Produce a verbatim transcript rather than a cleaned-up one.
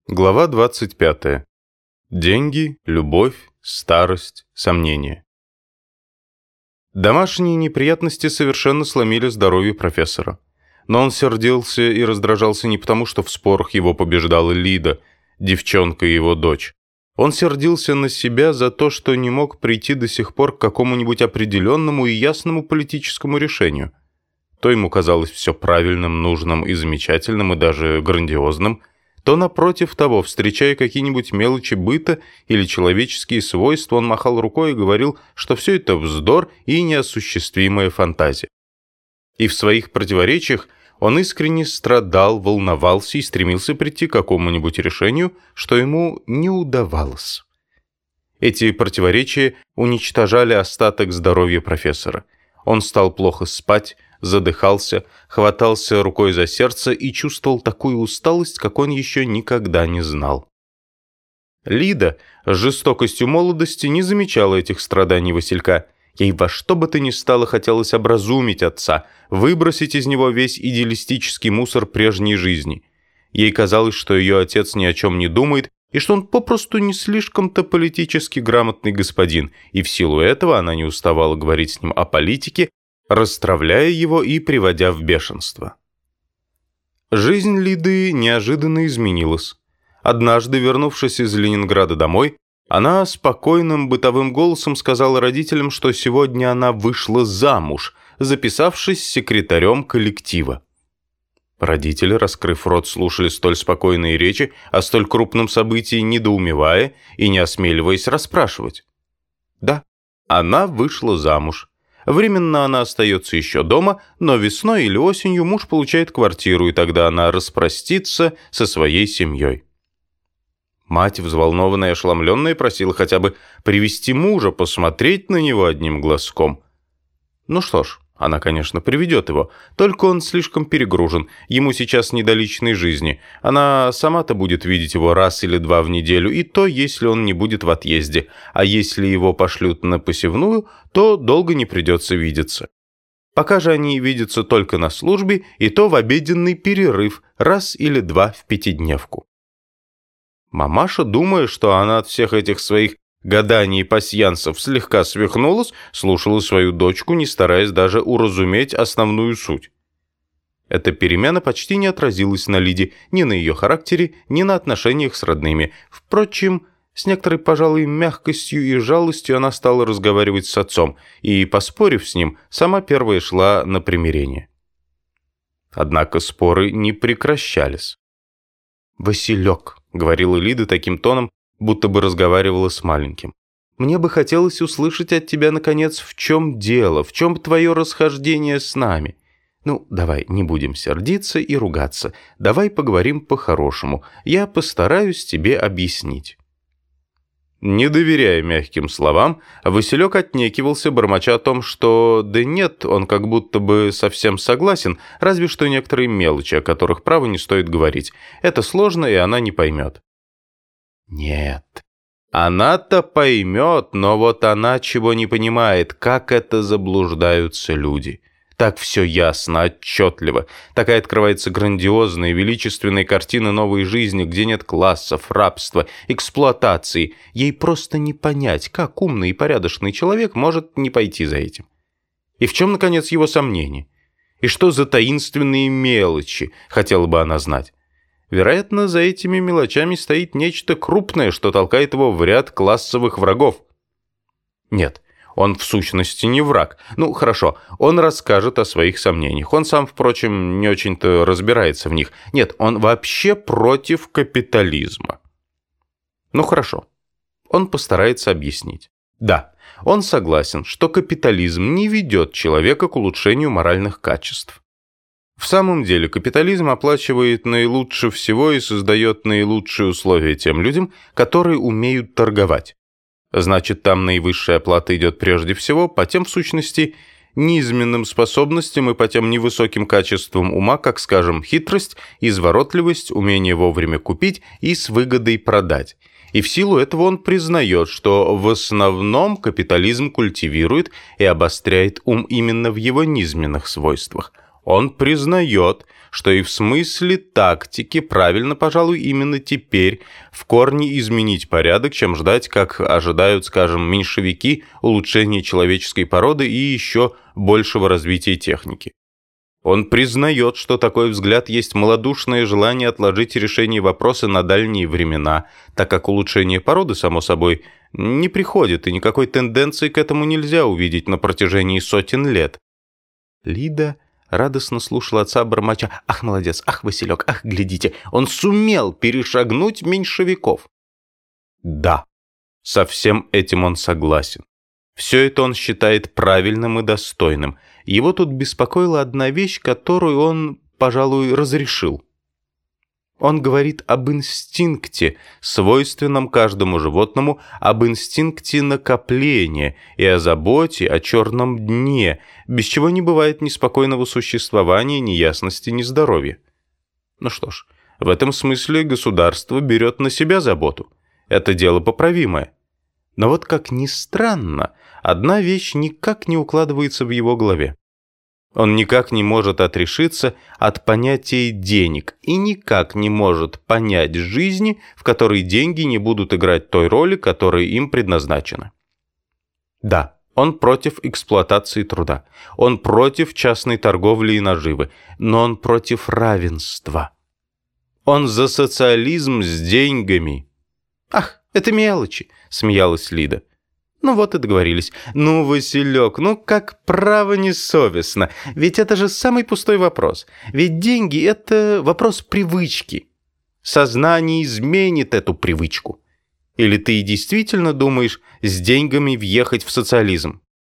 Глава двадцать пятая. Деньги, любовь, старость, сомнения. Домашние неприятности совершенно сломили здоровье профессора. Но он сердился и раздражался не потому, что в спорах его побеждала Лида, девчонка и его дочь. Он сердился на себя за то, что не мог прийти до сих пор к какому-нибудь определенному и ясному политическому решению. То ему казалось все правильным, нужным и замечательным, и даже грандиозным, то, напротив того, встречая какие-нибудь мелочи быта или человеческие свойства, он махал рукой и говорил, что все это вздор и неосуществимая фантазия. И в своих противоречиях он искренне страдал, волновался и стремился прийти к какому-нибудь решению, что ему не удавалось. Эти противоречия уничтожали остаток здоровья профессора. Он стал плохо спать, задыхался, хватался рукой за сердце и чувствовал такую усталость, как он еще никогда не знал. Лида с жестокостью молодости не замечала этих страданий Василька. Ей во что бы то ни стало хотелось образумить отца, выбросить из него весь идеалистический мусор прежней жизни. Ей казалось, что ее отец ни о чем не думает, и что он попросту не слишком-то политически грамотный господин, и в силу этого она не уставала говорить с ним о политике, расстравляя его и приводя в бешенство. Жизнь Лиды неожиданно изменилась. Однажды, вернувшись из Ленинграда домой, она спокойным бытовым голосом сказала родителям, что сегодня она вышла замуж, записавшись секретарем коллектива. Родители, раскрыв рот, слушали столь спокойные речи о столь крупном событии, недоумевая и не осмеливаясь расспрашивать. Да, она вышла замуж. Временно она остается еще дома, но весной или осенью муж получает квартиру, и тогда она распростится со своей семьей. Мать, взволнованная и ошеломленная, просила хотя бы привести мужа, посмотреть на него одним глазком. Ну что ж, она, конечно, приведет его, только он слишком перегружен, ему сейчас не до личной жизни. Она сама-то будет видеть его раз или два в неделю, и то, если он не будет в отъезде. А если его пошлют на посевную, то долго не придется видеться. Пока же они видятся только на службе, и то в обеденный перерыв, раз или два в пятидневку. Мамаша, думая, что она от всех этих своих гаданий и пасьянсов слегка свихнулась, слушала свою дочку, не стараясь даже уразуметь основную суть. Эта перемена почти не отразилась на Лиде, ни на ее характере, ни на отношениях с родными. Впрочем, с некоторой, пожалуй, мягкостью и жалостью она стала разговаривать с отцом, и, поспорив с ним, сама первая шла на примирение. Однако споры не прекращались. «Василек», — говорила Лида таким тоном, будто бы разговаривала с маленьким. «Мне бы хотелось услышать от тебя, наконец, в чем дело, в чем твое расхождение с нами. Ну, давай, не будем сердиться и ругаться. Давай поговорим по-хорошему. Я постараюсь тебе объяснить». Не доверяя мягким словам, Василек отнекивался, бормоча о том, что да нет, он как будто бы совсем согласен, разве что некоторые мелочи, о которых право не стоит говорить. Это сложно, и она не поймет. Нет, она-то поймет, но вот она чего не понимает, как это заблуждаются люди. Так все ясно, отчетливо. Такая открывается грандиозная, величественная картина новой жизни, где нет классов, рабства, эксплуатации. Ей просто не понять, как умный и порядочный человек может не пойти за этим. И в чем, наконец, его сомнение? И что за таинственные мелочи, хотела бы она знать? Вероятно, за этими мелочами стоит нечто крупное, что толкает его в ряд классовых врагов. Нет, он в сущности не враг. Ну, хорошо, он расскажет о своих сомнениях. Он сам, впрочем, не очень-то разбирается в них. Нет, он вообще против капитализма. Ну, хорошо, он постарается объяснить. Да, он согласен, что капитализм не ведет человека к улучшению моральных качеств. В самом деле, капитализм оплачивает наилучше всего и создает наилучшие условия тем людям, которые умеют торговать. Значит, там наивысшая оплата идет прежде всего по тем, в сущности, низменным способностям и по тем невысоким качествам ума, как, скажем, хитрость, изворотливость, умение вовремя купить и с выгодой продать. И в силу этого он признает, что в основном капитализм культивирует и обостряет ум именно в его низменных свойствах. Он признает, что и в смысле тактики правильно, пожалуй, именно теперь в корне изменить порядок, чем ждать, как ожидают, скажем, меньшевики, улучшения человеческой породы и еще большего развития техники. Он признает, что такой взгляд есть малодушное желание отложить решение вопроса на дальние времена, так как улучшение породы, само собой, не приходит, и никакой тенденции к этому нельзя увидеть на протяжении сотен лет. Лида радостно слушала отца, бормоча: «Ах, молодец! Ах, Василек! Ах, глядите! Он сумел перешагнуть меньшевиков!» Да, со всем этим он согласен. Все это он считает правильным и достойным. Его тут беспокоила одна вещь, которую он, пожалуй, разрешил. Он говорит об инстинкте, свойственном каждому животному, об инстинкте накопления и о заботе о черном дне, без чего не бывает ни спокойного существования, ни ясности, ни здоровья. Ну что ж, в этом смысле государство берет на себя заботу. Это дело поправимое. Но вот как ни странно, одна вещь никак не укладывается в его голове. Он никак не может отрешиться от понятия денег и никак не может понять жизни, в которой деньги не будут играть той роли, которая им предназначена. Да, он против эксплуатации труда, он против частной торговли и наживы, но он против равенства. Он за социализм с деньгами. «Ах, это мелочи», — смеялась Лида. «Ну вот и договорились. Ну, Василек, ну как право несовестно. Ведь это же самый пустой вопрос. Ведь деньги — это вопрос привычки. Сознание изменит эту привычку. Или ты действительно думаешь с деньгами въехать в социализм?»